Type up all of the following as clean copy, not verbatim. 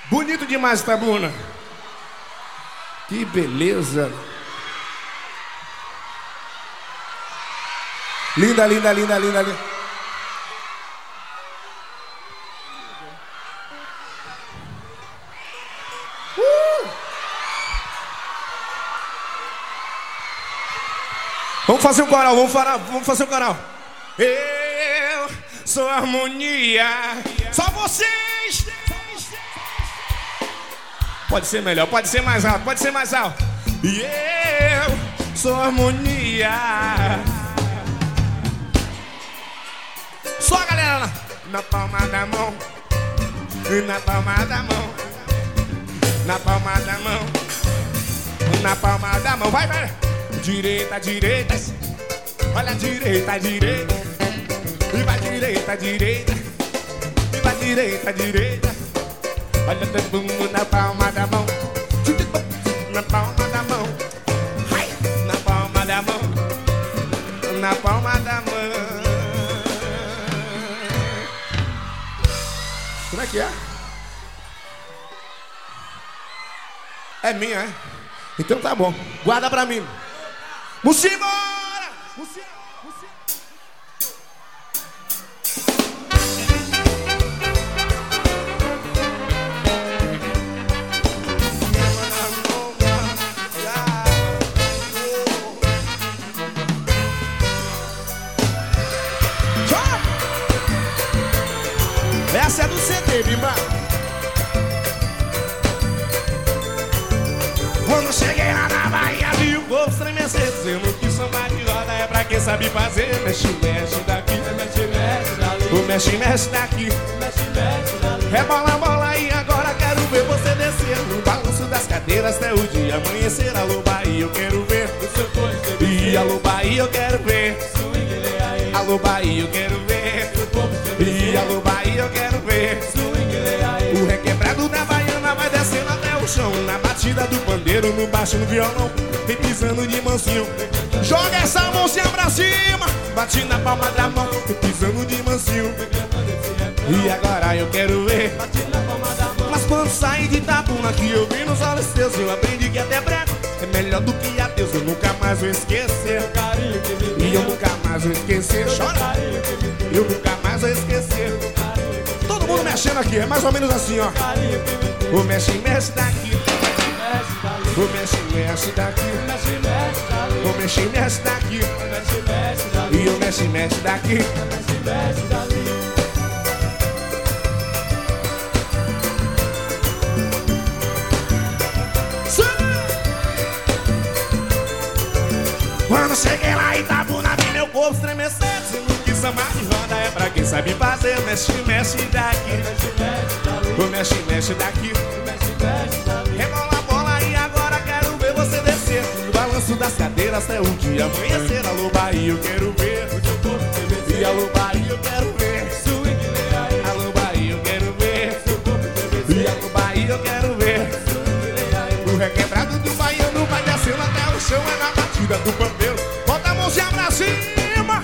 Bonito demais, Tabuna. Que beleza. Linda, linda, linda, linda, linda. Vamos fazer um coral, vamos fazer um coral. Eu sou harmonia. Só vocês. Pode ser melhor, pode ser mais alto, pode ser mais alto. E eu sou harmonia. Só a galera na palma da mão. Na palma da mão. Na palma da mão. Na palma da mão. Vai, vai. Direita, direita. Olha a direita, direita. E vai direita, direita. E vai direita, direita. Olha todo mundo na palma da mão. Na palma da mão. Na palma da mão. Na palma da mão. Como é que é? É minha, é? Então tá bom. Guarda pra mim. Mucimora! Mucimora! Essa é do CD, Bimba. Quando cheguei lá na Bahia, vi o povo estremecer, dizendo que samba de roda é pra quem sabe fazer. Mexe, mexe daqui, mexe, mexe dali. O mexe, mexe daqui, mexe, mexe dali. Rebola, bola e agora quero ver você descer no balanço das cadeiras até o dia amanhecer. Alô, Bahia, eu quero ver o seu corpo. E alô, Bahia, eu quero ver. Alô, Bahia, eu quero ver. E alô, Bahia, eu quero ver. O requebrado da baiana vai descendo até o chão, na batida do pandeiro, no baixo, no violão, vem pisando de mansinho. Joga essa mãozinha pra cima, bate na palma da mão, vem pisando de mansinho. E agora eu quero ver. Mas quando saí de Itabuna, que eu vi nos olhos teus, eu aprendi que até breve é melhor do que adeus. Eu nunca mais vou esquecer. E eu nunca mais vou esquecer. Chora. Eu nunca mais vou esquecer. Todo mundo mexendo aqui, é mais ou menos assim, ó. O mexe, mexe daqui. O mexe, mexe daqui. O mexe, mexe daqui. E o mexe, mexe daqui. Quando cheguei lá em Itabuna, vi meu corpo estremecer, dizendo que samba de roda é pra quem sabe fazer. Mexe, mexe daqui. O mexe, mexe daqui. Rebola a bola e agora quero ver você descer no balanço das cadeiras até o dia amanhecer. Alô, Bahia, eu quero ver. E alô, Bahia, eu quero ver. Alô, Bahia, eu quero ver. E alô, Bahia, eu quero ver. O requebrado do baiano vai descendo até o chão, é na batida do pandeiro. Bota a mãozinha pra cima.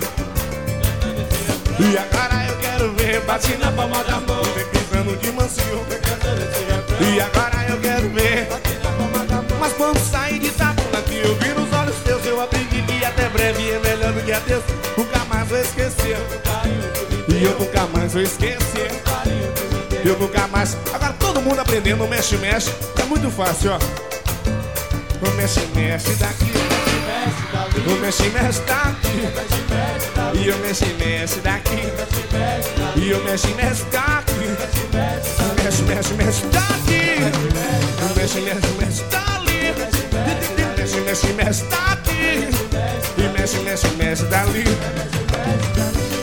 E agora eu quero ver. Bate na palma da mão, vem pisando de mansinho. E agora eu quero ver. Mas quando saí de Itabuna, que eu vi nos olhos teus, eu aprendi que até breve é melhor do que adeus. Nunca mais vou esquecer. E eu nunca mais vou esquecer. Eu nunca mais. Agora todo mundo aprendendo, mexe, mexe. É muito fácil, ó. O mexe, mexe daqui. O mexe, mexe daqui. E o mexe, mexe daqui. E o mexe, mexe daqui. O mexe, mexe, mexe daqui. O mexe, mexe, mexe dali. Mexe, mexe, mexe daqui. E mexe, mexe, mexe dali.